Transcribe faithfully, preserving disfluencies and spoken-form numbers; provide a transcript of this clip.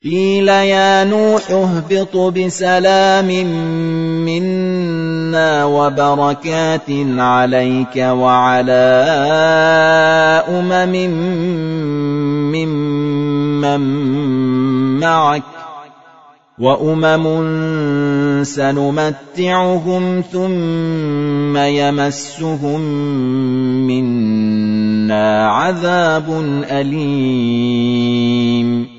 قيل يا نوح اهبط بسلام منا وبركات عليك وعلى أمم ممن معك وأمم سنمتعهم ثم يمسهم منا عذاب أليم